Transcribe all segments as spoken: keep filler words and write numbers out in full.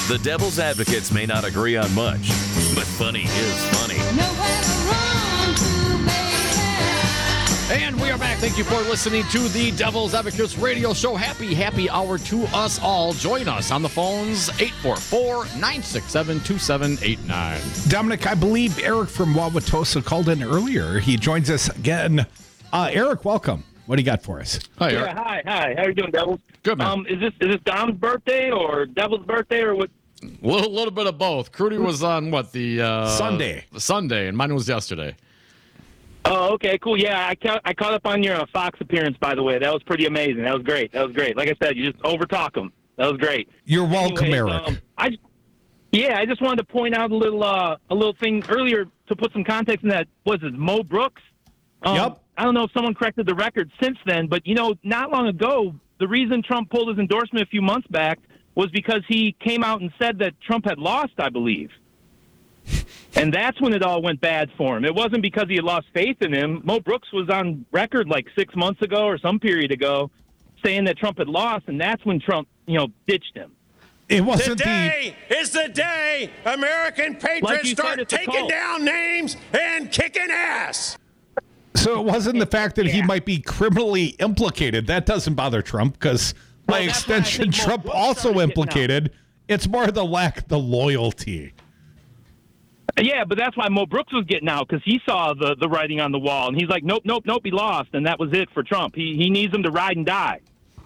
The Devil's Advocates may not agree on much, but funny is funny. Nowhere to run to, baby. And we are back. Thank you for listening to the Devil's Advocates radio show. Happy, happy hour to us all. Join us on the phones, eight four four, nine six seven, two seven eight nine. Dominic, I believe Eric from Wauwatosa called in earlier. He joins us again. Uh, Eric, welcome. What do you got for us? Hi, Eric. Yeah, hi, hi. How are you doing, Devils? Good, man. Um, is this is this Dom's birthday or Devil's birthday or what? A little, little bit of both. Crudy was on, what, the... Uh, Sunday. Sunday, and mine was yesterday. Oh, okay, cool. Yeah, I ca- I caught up on your uh, Fox appearance, by the way. That was pretty amazing. That was great. That was great. Like I said, you just overtalk them. That was great. You're welcome, Anyways, Eric. Um, I, yeah, I just wanted to point out a little uh, a little thing earlier to put some context in that. Was it Mo Brooks? Um, Yep. I don't know if someone corrected the record since then, but, you know, not long ago, the reason Trump pulled his endorsement a few months back was because he came out and said that Trump had lost, I believe. And that's when it all went bad for him. It wasn't because he had lost faith in him. Mo Brooks was on record like six months ago or some period ago saying that Trump had lost, and that's when Trump, you know, ditched him. It wasn't Today is the day American Like patriots you said, start it's a taking cult. down names and kicking ass. the... So it wasn't the fact that he Yeah. might be criminally implicated. That doesn't bother Trump because, by Well, that's why I extension, think Mo Trump Brooks also started getting implicated. It's more the lack of the loyalty. Yeah, but that's why Mo Brooks was getting out, because he saw the, the writing on the wall, and he's like, nope, nope, nope, he lost, and that was it for Trump. He he needs him to ride and die.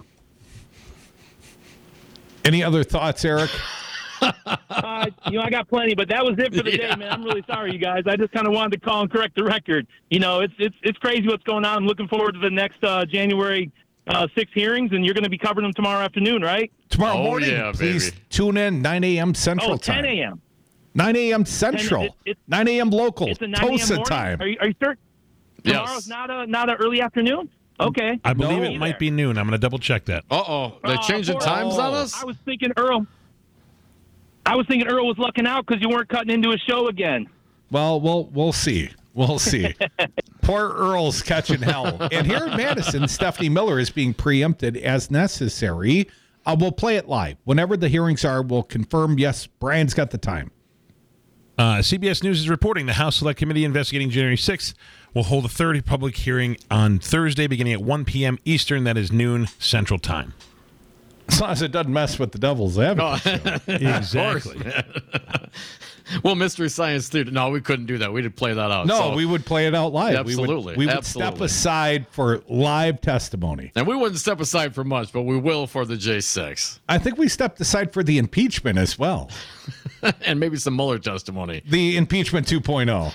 Any other thoughts, Eric? Uh, you know, I got plenty, but that was it for the Yeah. day, man. I'm really sorry, you guys. I just kind of wanted to call and correct the record. You know, it's it's it's crazy what's going on. I'm looking forward to the next uh, January uh, six hearings, and you're going to be covering them tomorrow afternoon, right? Tomorrow Oh, morning, yeah, please baby. tune in, nine a.m. Central Oh, Time. ten a.m. nine a.m. Central. it- it- nine a.m. local. It's a nine a.m. Tosa morning? time. Are you, are you certain? Yes. Tomorrow's not a not a early afternoon? Okay. I believe No. it might be noon. I'm going to double check that. Uh-oh. They Uh, changing poor times Earl. on us? I was thinking Earl. I was thinking Earl was lucking out because you weren't cutting into a show again. Well, we'll we'll see. We'll see. Poor Earl's catching hell. And here in Madison, Stephanie Miller is being preempted as necessary. Uh, we'll play it live. Whenever the hearings are, we'll confirm, yes, Brian's got the time. Uh, C B S News is reporting the House Select Committee investigating January sixth will hold a third public hearing on Thursday beginning at one p.m. Eastern. That is noon Central Time. As long as it doesn't mess with the devil's advocate. show. Exactly. Well, Mystery Science Theater. No, we couldn't do that. We did play that out. No, so- we would play it out live. Absolutely. We would, we would step Absolutely. aside for live testimony. And we wouldn't step aside for much, but we will for the J six. I think we stepped aside for the impeachment as well. And maybe some Mueller testimony. The impeachment two point oh.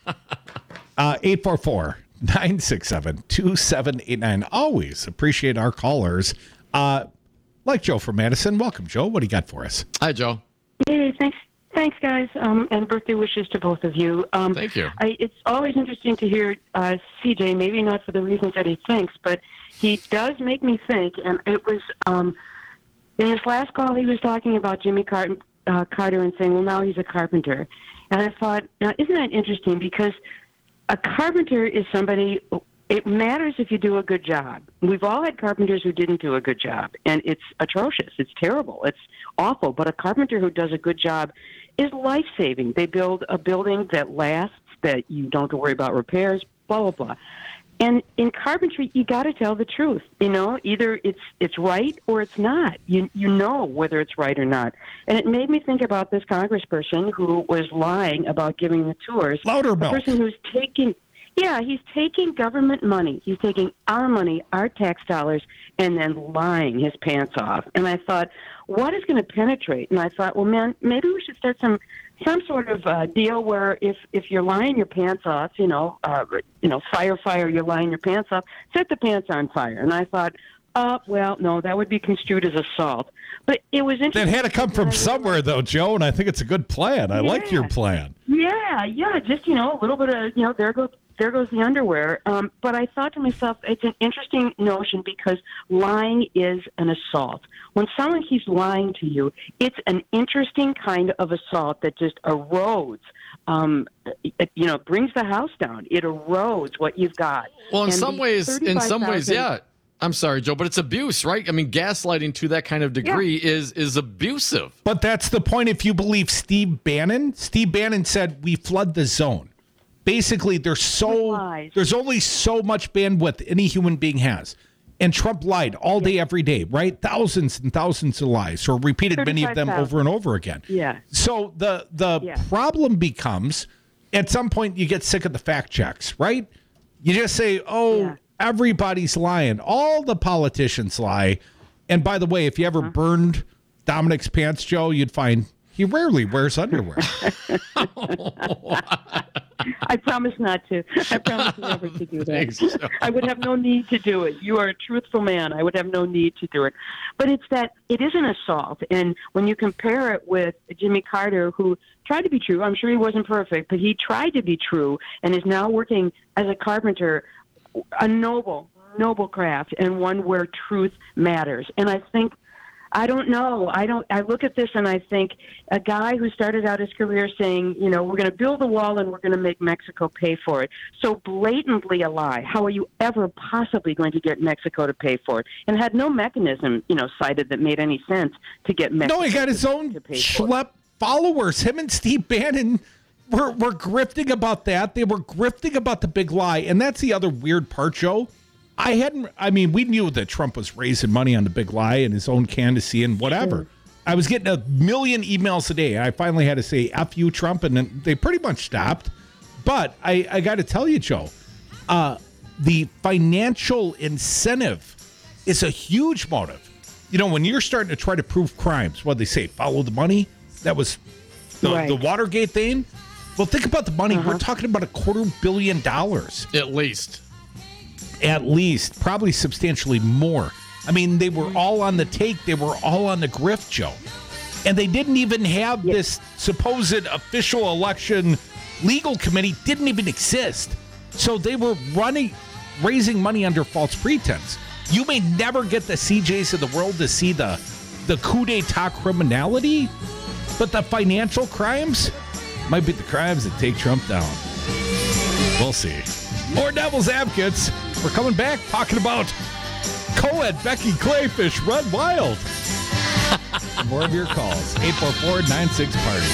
uh, eight four four, nine six seven, two seven eight nine. Always appreciate our callers. Uh, like Joe from Madison. Welcome, Joe. What do you got for us? Hi, Joe. Hey, thanks, thanks, guys, um, and birthday wishes to both of you. Um, Thank you. I, it's always interesting to hear uh, C J. Maybe not for the reasons that he thinks, but he does make me think. And it was um, in his last call, he was talking about Jimmy Carter, uh, Carter and saying, "Well, now he's a carpenter." And I thought, now isn't that interesting? Because a carpenter is somebody. It matters if you do a good job. We've all had carpenters who didn't do a good job, and it's atrocious. It's terrible. It's awful. But a carpenter who does a good job is life-saving. They build a building that lasts, that you don't have to worry about repairs, blah, blah, blah. And in carpentry, you got to tell the truth. You know, either it's it's right or it's not. You you know whether it's right or not. And it made me think about this congressperson who was lying about giving the tours. Louder, A Milk. person who's taking... Yeah, he's taking government money. He's taking our money, our tax dollars, and then lying his pants off. And I thought, what is going to penetrate? And I thought, well, man, maybe we should start some some sort of uh, deal where if, if you're lying your pants off, you know, uh, you know, fire, fire, you're lying your pants off, set the pants on fire. And I thought, oh, well, no, that would be construed as assault. But it was That interesting. had to come from somewhere, though, Joe, and I think it's a good plan. I like Yeah. your plan. Yeah, yeah, just, you know, a little bit of, you know, there goes there goes the underwear. Um, but I thought to myself, it's an interesting notion because lying is an assault. When someone keeps lying to you, it's an interesting kind of assault that just erodes, um, it, you know, brings the house down. It erodes what you've got. Well, in And some the ways, in some ways, thirty-five thousand yeah. I'm sorry, Joe, but it's abuse, right? I mean, gaslighting to that kind of degree Yeah. is is abusive. But that's the point. If you believe Steve Bannon, Steve Bannon said we flood the zone. Basically, there's so Lies. there's only so much bandwidth any human being has. And Trump lied all day, every day, right? Thousands and thousands of lies, or repeated many of them over and over again. Yeah. So the the Yeah. problem becomes, at some point, you get sick of the fact checks, right? You just say, "Oh, Yeah. everybody's lying. All the politicians lie." And by the way, if you ever burned Dominic's pants, Joe, you'd find he rarely wears underwear. I promise not to. I promise never to do that. Thanks, Joe. I would have no need to do it. You are a truthful man. I would have no need to do it. But it's that it is an assault. And when you compare it with Jimmy Carter, who tried to be true, I'm sure he wasn't perfect, but he tried to be true and is now working as a carpenter, a noble, noble craft, and one where truth matters. And I think I don't know. I don't. I look at this and I think a guy who started out his career saying, you know, we're going to build a wall and we're going to make Mexico pay for it. So blatantly a lie. How are you ever possibly going to get Mexico to pay for it? And had no mechanism, you know, cited that made any sense to get Mexico. No, he got his to, own to pay for it. schlep followers. Him and Steve Bannon were, were grifting about that. They were grifting about the big lie. And that's the other weird part, Joe. I hadn't, I mean, we knew that Trump was raising money on the big lie and his own candidacy and whatever. Sure. I was getting a million emails a day. I finally had to say, F you, Trump, and then they pretty much stopped. But I, I got to tell you, Joe, uh, the financial incentive is a huge motive. You know, when you're starting to try to prove crimes, what they say, follow the money. That was the, Right. the Watergate thing. Well, think about the money. Uh-huh. We're talking about a quarter billion dollars. At least. At least, probably substantially more. I mean, they were all on the take. They were all on the grift, Joe. And they didn't even have this supposed official election legal committee didn't even exist. So they were running, raising money under false pretense. You may never get the C Js of the world to see the, the coup d'etat criminality, but the financial crimes might be the crimes that take Trump down. We'll see. More Devil's Advocates. We're coming back talking about co-ed Becky Clayfish Run Wild. More of your calls. eight four four, nine six, party.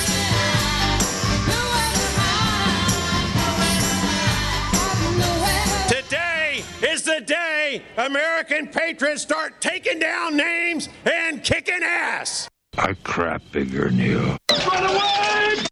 Today is the day American patriots start taking down names and kicking ass. I crap bigger than you. Run away!